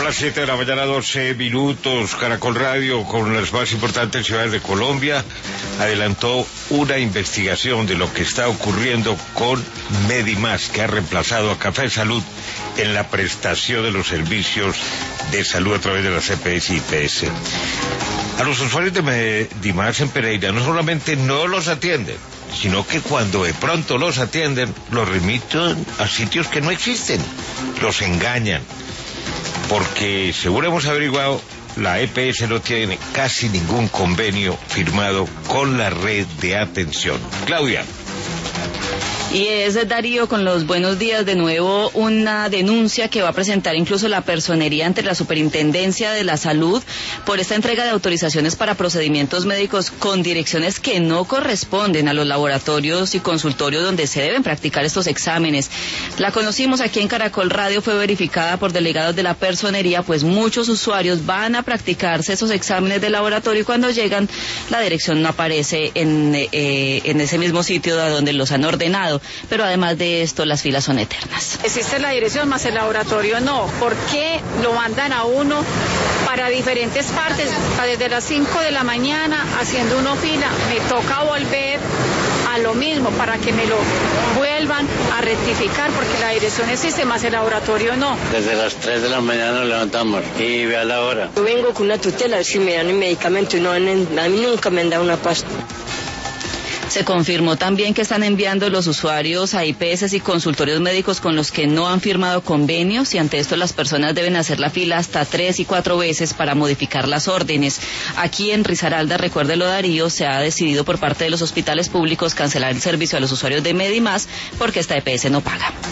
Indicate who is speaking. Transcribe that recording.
Speaker 1: las 7 de la mañana, 12 minutos. Caracol Radio, con las más importantes ciudades de Colombia, adelantó una investigación de lo que está ocurriendo con Medimás, que ha reemplazado a Café Salud en la prestación de los servicios de salud a través de las EPS y IPS. A los usuarios de Medimás en Pereira no solamente no los atienden, sino que cuando de pronto los atienden, los remiten a sitios que no existen, los engañan, porque según hemos averiguado, la EPS no tiene casi ningún convenio firmado con la red de atención. Claudia.
Speaker 2: Y es, Darío, con los buenos días de nuevo, una denuncia que va a presentar incluso la personería ante la Superintendencia de la Salud por esta entrega de autorizaciones para procedimientos médicos con direcciones que no corresponden a los laboratorios y consultorios donde se deben practicar estos exámenes. La conocimos aquí en Caracol Radio, fue verificada por delegados de la personería, pues muchos usuarios van a practicarse esos exámenes de laboratorio y cuando llegan la dirección no aparece en ese mismo sitio a donde los han ordenado. Pero además de esto, las filas son eternas.
Speaker 3: Existe la dirección, más el laboratorio no. ¿Por qué lo mandan a uno para diferentes partes? Desde las 5 de la mañana haciendo una fila, me toca volver a lo mismo para que me lo vuelvan a rectificar, porque la dirección existe, más el laboratorio no.
Speaker 4: Desde las 3 de la mañana nos levantamos y vea la hora.
Speaker 5: Yo vengo con una tutela, si me dan un medicamento y a mí nunca me han dado una pasta.
Speaker 2: Se confirmó también que están enviando los usuarios a IPS y consultorios médicos con los que no han firmado convenios y ante esto las personas deben hacer la fila hasta 3 y 4 veces para modificar las órdenes. Aquí en Risaralda, recuérdelo Darío, se ha decidido por parte de los hospitales públicos cancelar el servicio a los usuarios de Medimás porque esta EPS no paga.